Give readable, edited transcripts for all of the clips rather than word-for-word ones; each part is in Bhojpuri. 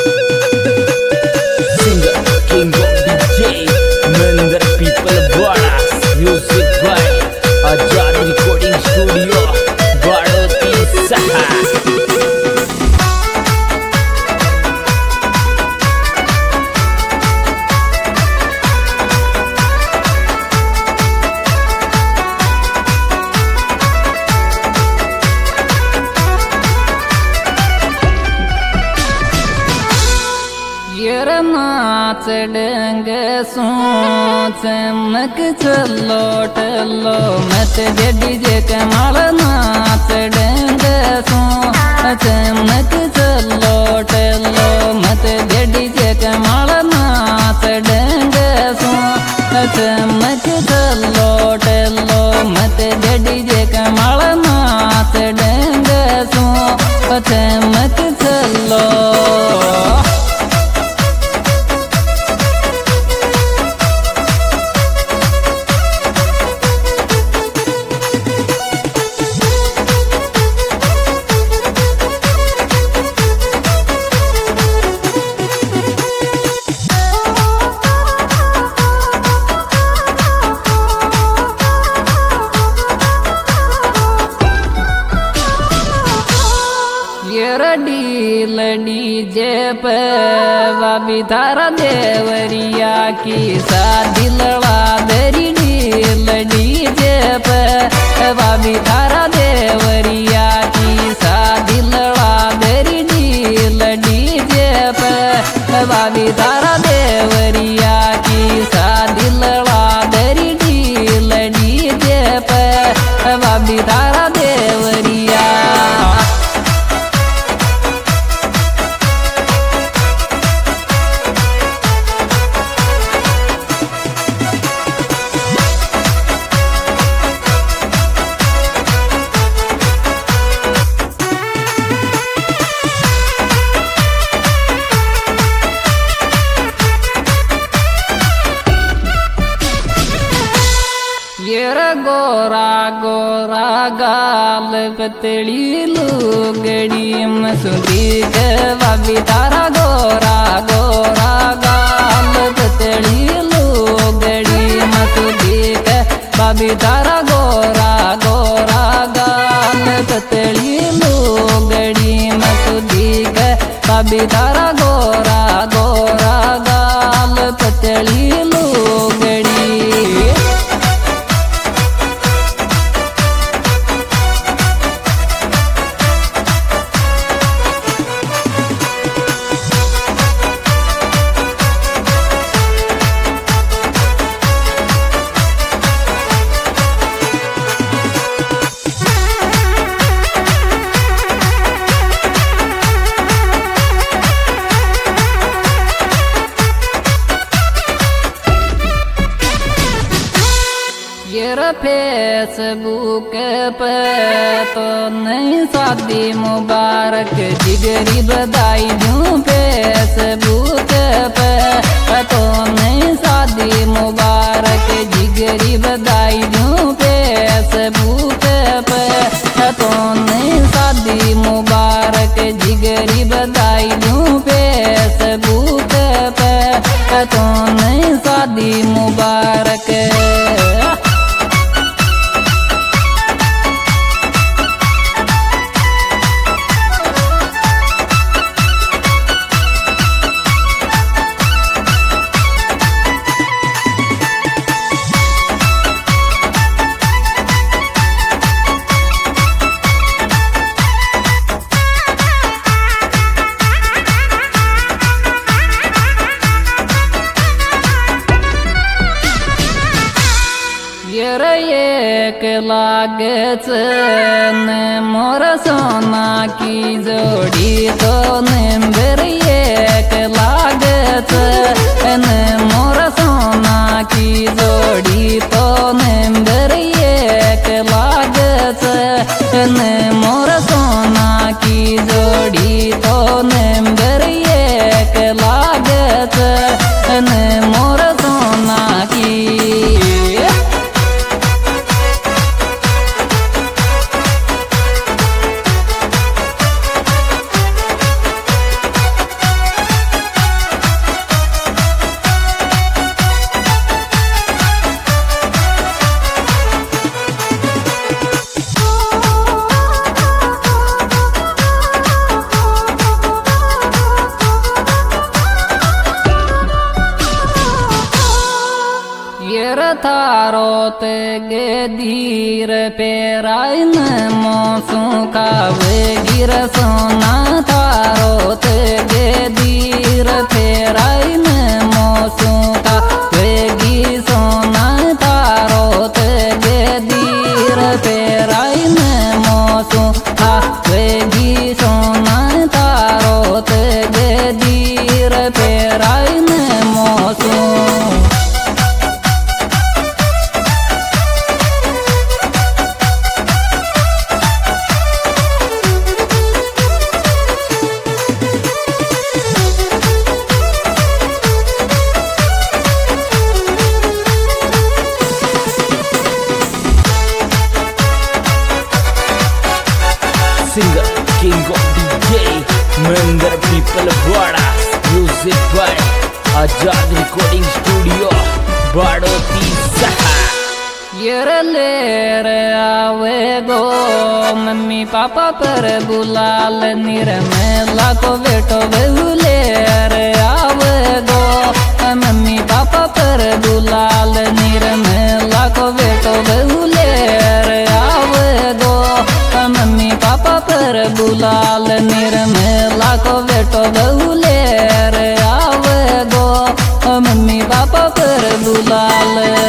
Singer King of DJ Mandar People Bodas Music by Ajad Recording Studio Badoti Saha नाच डेंग सो चमक चलो टलो मत डीजे कमाल नाच डेंग सो चमक चलो टलो मत डीजे कमाल नाच डेंग सो चमक चलो टलो मत डीजे कमाल नाच डेंग सो चमक चलो डीजे पे वाबी तारा देवरिया की शादी लड़ा देरी डीजे पे वाबी तारा देवरिया की शादी लड़ा देरी डीजे पे वाबी तारा देवरिया की शादी लड़ा देरी डीजे पे वाबी तारा देवरिया गोरा गोरा गाल पतली लुगड़ी मसूदी के बाबी तारा गोरा गोरा गाल पतली लुगड़ी मसूदी के बाबी तारा गोरा गोरा गाल पतली लुगड़ी मसूदी के बाबी तारा गोरा गोरा गाल पतली लुगड़ी फेसबुक पे तो नहीं शादी मुबारक जिगरी बधाई दूं फेसबुक पे तो नहीं शादी मुबारक जिगरी बधाई दूं फेसबुक पे तो नहीं शादी मुबारक जिगरी बधाई दूं फेसबुक पे तो नहीं शादी मुबारक एक लागच मोर सोना की जोड़ी तो नंबर एक लागच मोर सोना की जोड़ी तो नंबर एक लागच मोर सोना की जोड़ी तो नंबर एक लागच मोर सोना की थारो ते गे धीर पेराइन मोसू कावे गिर सोना थारो ते गे धीर पेराइन मोसू कावे गी सोना थारो ते गे धीर पेराइन मोसू कावे गी सोना थारो ते गे धीर पेराइन मोसू Singer, king of DJ, Mender People Brothers. Music by Ajad Recording Studio, Badoti Saha. येर आवे गो मम्मी पापा पर बुलाल निर्मला को बेटो बेहुलेर आवे गो मम्मी पापा पर बुलाल निर्मला को बेटो बेहुलेर आवे गो मम्मी पापा पर बुलाल निर्मला को बेटो बेहुलेर आवे गो मम्मी पापा पर बुलाल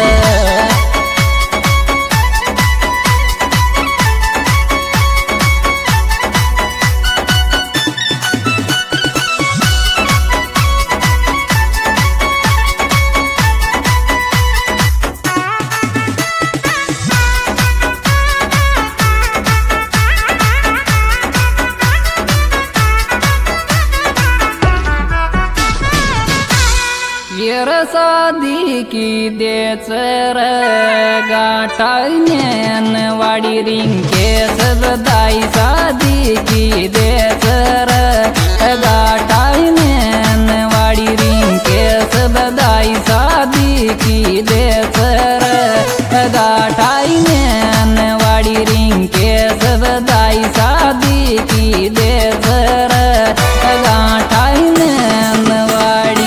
शादी की देच गाठायन वाड़ी रिंके सब दाई शादी की देच गाठायन वाड़ी रिंके सब दाई शादी की देच गाठायन वाड़ी रिंके सब दाई शादी की देच गाठायन वाड़ी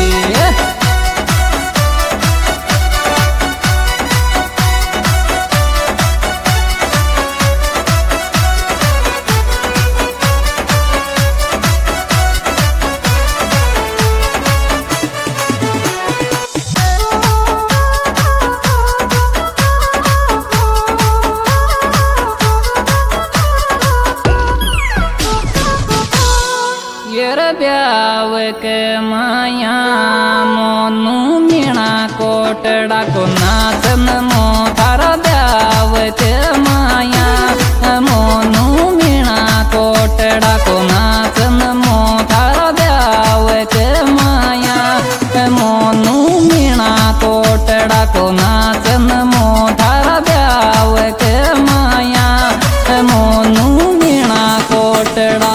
ब्याव के माया मोनू मीणा कोटड़ा को नाचन मो थारा ब्याव के माया मोनू मीणा कोटड़ा को नाचन मो थारा ब्याव के माया मोनू मीणा कोटड़ा को नाचन मो थारा ब्याव के माया मोनू मीणा कोटड़ा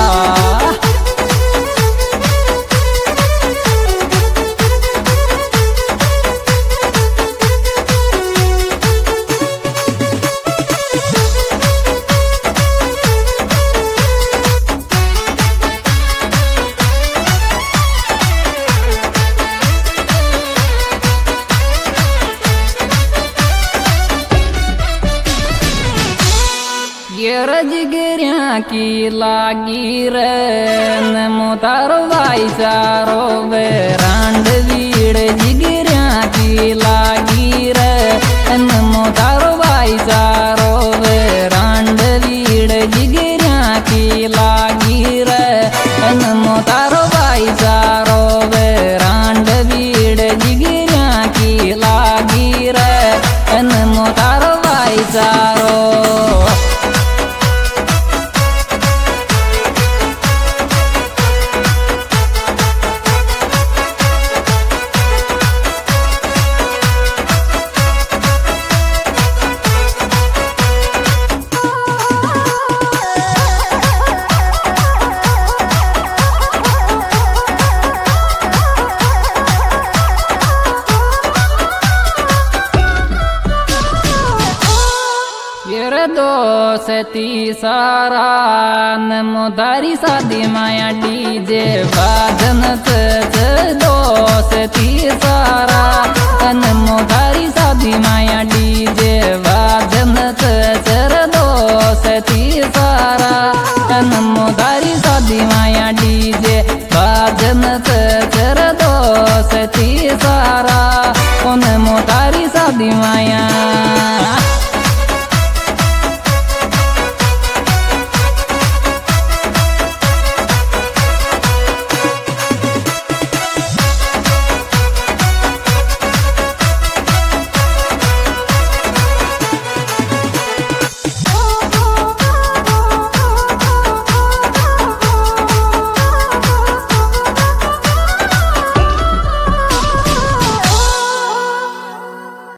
जिगरिया की लागी रे मोतारो भाई सारो बेरांड वीड़ जिगरिया की लागी रे मोतारो भाई सारो बेरांड वीड़ जिगरिया की लागी रे मोतारो भाई सारो बेरांड वीड़ जिगरिया की लागी रे मोतारो भाई सारो दोस्ती सारा नमोदारी शादी माया डीजे बाजन दोस्ती सारा नमोदारी साजन से चर दोस्ती सारा उन मोतारी शादी माया